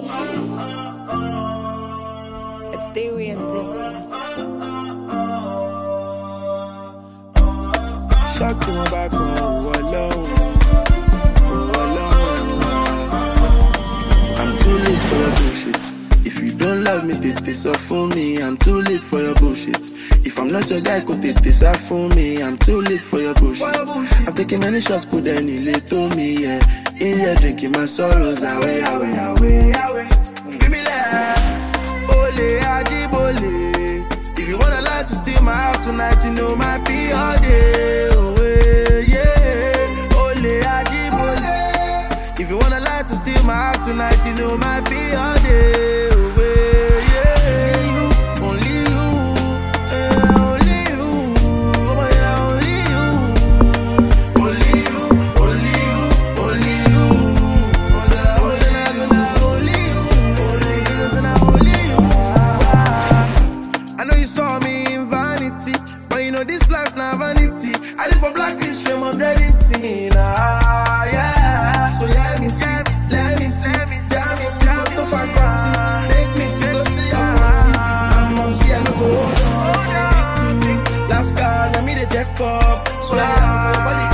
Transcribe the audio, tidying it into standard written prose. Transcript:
It's Dewey and this one. Shock you back alone. I'm too late for your bullshit. If you don't love me, tete so for me. I'm too late for your bullshit. If I'm not your guy, could tete so for me. I'm too late for your bullshit. I've taken many shots, could any late to me, yeah. In here drinking my sorrows away. Give me that. Ole Adibole. If you wanna lie to steal my heart tonight, you know my be all day. If you wanna lie to steal my heart tonight, you know my be all day away, yeah. You, only you, only you, oh yeah, only you, only you, only you, only you, only you. I know you saw me in vanity, but you know this life not vanity. I did for blacklist, shame on anything, yeah. So let me see, tell me see, what the fuck I see. Take me to go see your pussy. I'm on see, I no go hold on. Big two, last card, let me the jack up. Swear down for your body.